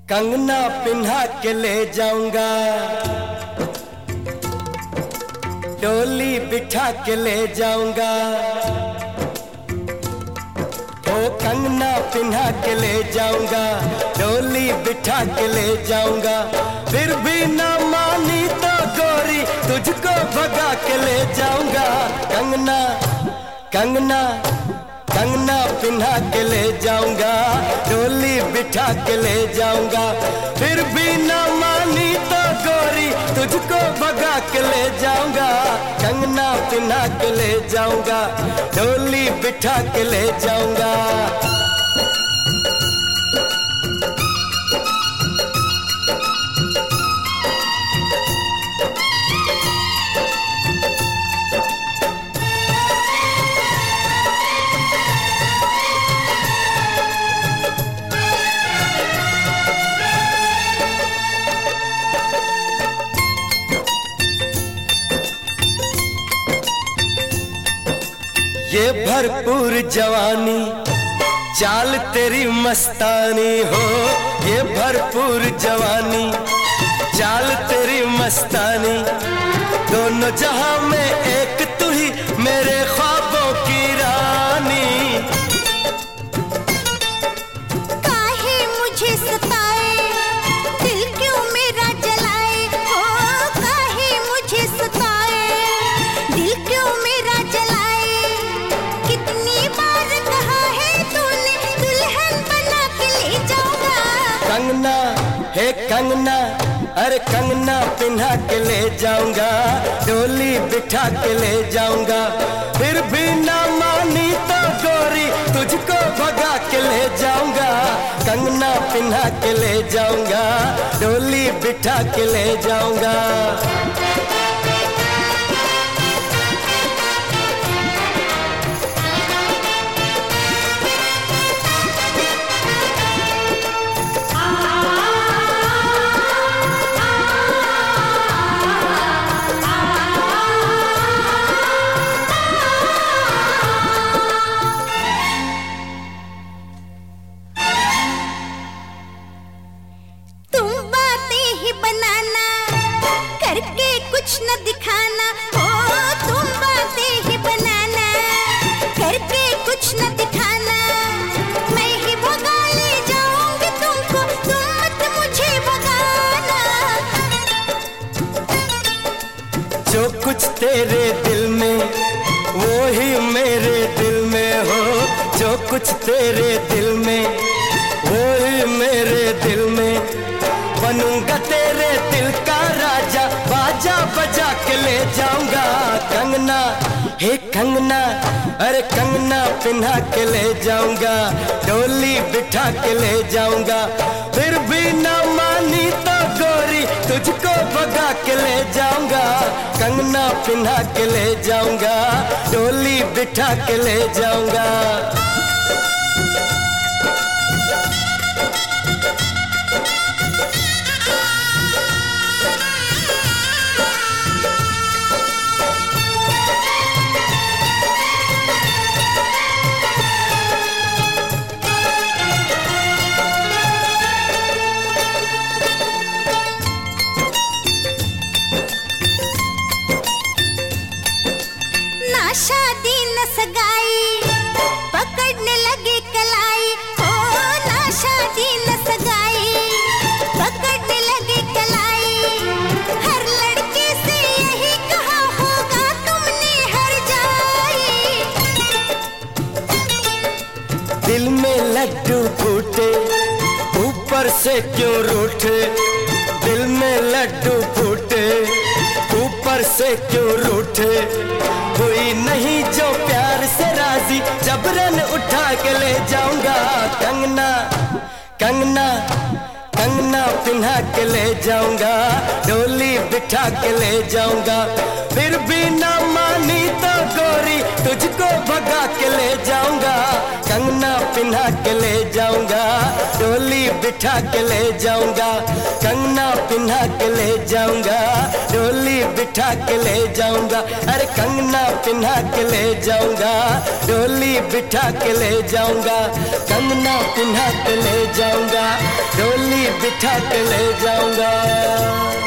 कंगना पिन्हा के ले जाऊंगा, डोली बिठा के ले जाऊंगा। ओ कंगना पिन्हा के ले जाऊंगा, डोली बिठा के ले जाऊंगा। फिर भी ना मानी तो गोरी तुझको भगा के ले जाऊंगा। कंगना कंगना कंगना पिन्हा के ले जाऊंगा, डोली बिठा के ले जाऊंगा। फिर भी ना मानी तो गोरी तुझको भगा के ले जाऊंगा। कंगना पिन्हा के ले जाऊंगा, डोली बिठा के ले जाऊंगा। ये भरपूर जवानी चाल तेरी मस्तानी हो, ये भरपूर जवानी चाल तेरी मस्तानी। दोनों जहां में एक तू ही मेरे ख्वाबों की रानी। काहे मुझे सताए, दिल क्यों मेरा जलाए हो। काहे मुझे सताए, दिल क्यों मेरा जलाए। कितनी बार कहा है तूने, दुल्हन बना के ले जाऊंगा। कंगना हे कंगना, अरे कंगना पिन्हा के ले जाऊंगा, डोली बिठा के ले जाऊंगा। फिर भी ना मानी तो गोरी तुझको भगा के ले जाऊंगा। कंगना पिन्हा के ले जाऊंगा, डोली बिठा के ले जाऊंगा। करके कुछ न दिखाना हो, तुम बातें ही बनाना, करके कुछ न दिखाना। मैं ही भगा ले जाऊंगी तुमको, तुम मत मुझे भगाना। जो कुछ तेरे दिल में वो ही मेरे दिल में हो, जो कुछ तेरे दिल में वो ही मेरे दिल में। बनूंगा तेरे दिल का राजा, बाजा बजा के ले जाऊंगा। कंगना हे कंगना, अरे कंगना पिन्हा के ले जाऊंगा, डोली बिठा के ले जाऊंगा। फिर भी ना मानी तो गोरी तुझको भगा के ले जाऊंगा। कंगना पिन्हा के ले जाऊंगा, डोली बिठा के ले जाऊंगा। शादी न सगाई पकड़ने लगे कलाई हो, ना शादी न सगाई पकड़ने लगे कलाई। हर लड़के से यही कहा होगा तुमने हर जाई। दिल में लड्डू फूटे ऊपर से क्यों रूठे, दिल में लड्डू फूटे ऊपर से क्यों रूठे। कोई नहीं जो प्यार से राजी, जबरन उठा के ले जाऊंगा। कंगना कंगना कंगना पिन्हा के ले जाऊंगा, डोली बिठा के ले जाऊंगा। फिर भी ना मानी तो गोरी तुझको भगा के ले जाऊंगा। कंगना पिन्हा के ले जाऊंगा, डोली बिठा के ले जाऊंगा, कंगना पिन्हा के ले जाऊंगा, डोली बिठा के ले जाऊंगा, अरे कंगना पिन्हा के ले जाऊंगा, डोली बिठा के ले जाऊंगा, कंगना पिन्हा के ले जाऊंगा, डोली बिठा के ले जाऊंगा।